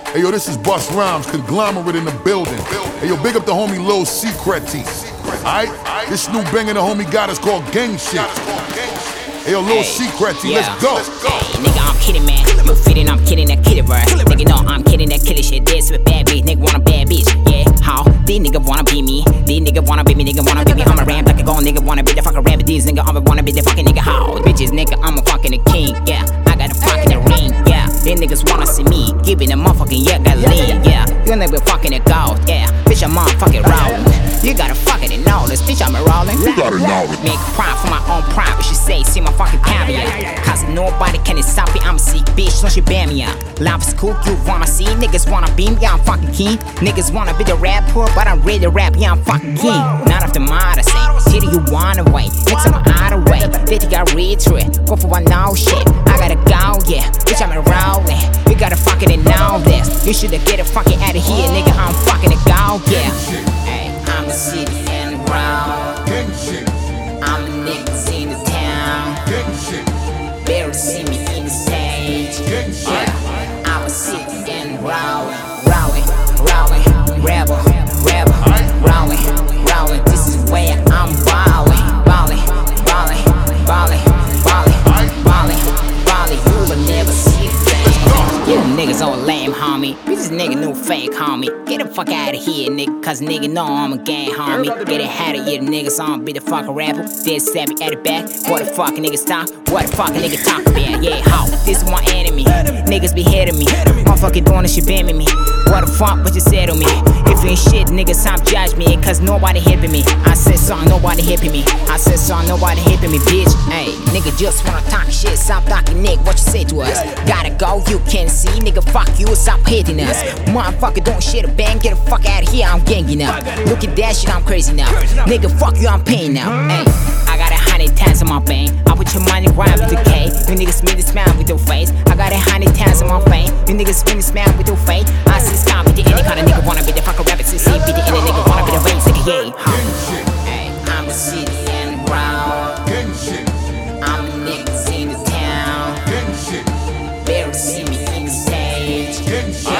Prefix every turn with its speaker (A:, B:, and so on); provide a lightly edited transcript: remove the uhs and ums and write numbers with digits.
A: Hey yo, this is Bus Rhymes, conglomerate in the building. Hey yo, big up the homie Lil Secretti. Alright? This new banger the homie got is called Gang Shit. Hey yo, Lil Secretti, let's go.
B: Hey, nigga, I'm kidding, man. You fitting, I'm kidding that killer, bro. Nigga, no, I'm kidding that killer shit. This with bad bitch, nigga want a bad bitch. Yeah, how? These nigga wanna be me. These nigga wanna be me, nigga wanna be me. I'm a ram like a gold nigga wanna be the fucking rabbit. These nigga, I'm wanna be the fucking nigga. How? Bitches, nigga, I'm a fucking the king. Yeah, I got a fucking the ring. Yeah, these niggas wanna see me giving a motherfucking yeah, got lean. Yeah, you nigga fucking a gold. Yeah, bitch, I'm motherfucking rolling. You gotta fucking know this, bitch, I'm a rolling.
A: You gotta know it.
B: Make pride for my own pride, but she say, see my fucking caviar. Cause nobody can stop me, I'm a sick bitch, don't you ban me out. Life is cool, you wanna see, niggas wanna be me, yeah, I'm fucking king. Niggas wanna be the rapper, but I'm ready to rap, yeah, I'm fucking king. Not off the model, say, titty you wanna wait, next time I'm out of way. They think I read through it, go for one now shit. I gotta go, yeah, bitch, I'm a rolling. You gotta fucking know this, you shoulda get it fucking out of here, nigga, I'm fucking a go, yeah. Hey, I'm a city and round. I'm a niggas in the town. Barely see me in the stage. Yeah, I'm a city and rolling, rebel, rolling. This is where I'm ballin'. You will never see it. Yeah, niggas all lame, homie. This nigga new fake, homie. Get the fuck out of here, nigga. Cause nigga know I'm a gang, homie. Get it out of here, niggas. I'm be the fucking rapper. Dead savvy at the back. What the fuck niggas talk? What the fuck nigga talk about? Yeah, how? This is my enemy. Niggas be hitting me. Motherfucking doing this shit, bamming me. What the fuck what you say to me? If you ain't shit, niggas, stop judge me. Cause nobody hipping me. I said something, nobody hipping me. I said something, nobody hipping me, bitch. Hey, nigga just wanna talk shit. Stop talking, nigga. What you say to us? Gotta go, you can't see. Nigga, fuck you, stop hitting us. Motherfucker, don't shit a bang. Get the fuck out of here, I'm ganging up. Look at that shit, I'm crazy now. Nigga, fuck you, I'm paying now. Hey, I got 100 times on my bank. I put your money right with the K. You niggas spin the smile with your face. I got 100 times on my fame. You niggas spin the smile with your face. I see stop with the any kind of nigga wanna be the fucking rabbit. See, be the any nigga wanna be the race. Nigga, yeah. Hey, I'm a city and round. I'm a niggas in the town. Barely see me in the stage. Yeah,